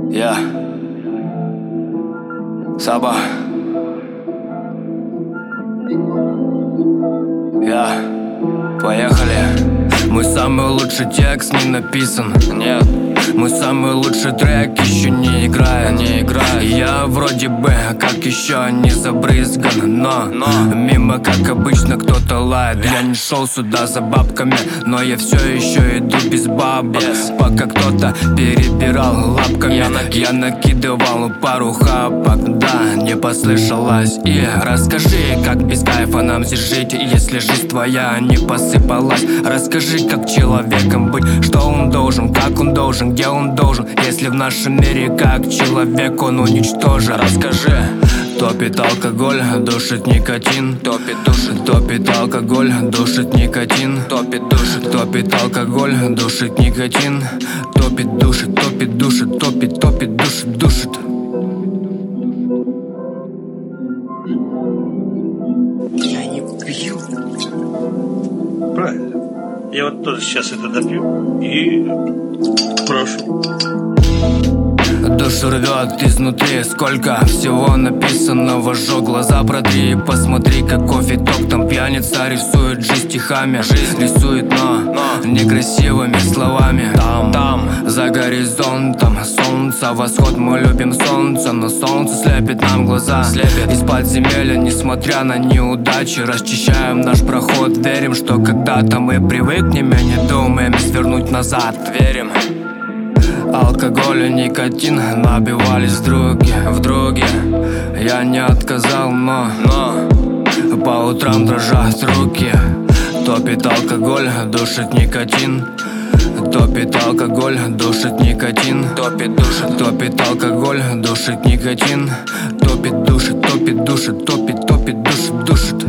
Я Саба. Поехали. Мой самый лучший текст не написан. Нет. Мой самый лучший трек еще не играет. Я вроде бы как еще не забрызган, но мимо, как обычно, кто-то лает. Я не шел сюда за бабками, но я все еще иду без бабок. Пока кто-то перебирал лапками, я накидывал пару хапок. Да, не послышалось. И расскажи, как без кайфа нам здесь жить, если жизнь твоя не посыпалась. Расскажи, как человеком быть, что он должен, как он должен, где он должен, если в нашем мире как человек он уничтожен. Расскажи. Топит алкоголь, душит никотин. Топит алкоголь, душит никотин. Топит алкоголь, душит никотин. Топит, душит, душит, душит. Я не пью. Правильно. Я вот тоже сейчас это допью и прошу. Душу рвет изнутри, сколько всего написано. Вожу глаза протри, посмотри, какой фиток. Там пьяница рисует жизнь стихами. Рисует, но некрасивыми словами. Там, за горизонтом солнце, восход, мы любим солнце. Но солнце слепит нам глаза. Из подземелья, несмотря на неудачи, расчищаем наш проход. Верим, что когда-то мы привыкнем и не думаем свернуть назад. Верим. Алкоголь и никотин набивались в друге. Я не отказал, но по утрам дрожат руки. Топит алкоголь, душит никотин. Топит алкоголь, душит никотин. Топит алкоголь, душит никотин. Топит, душит, душит, душит.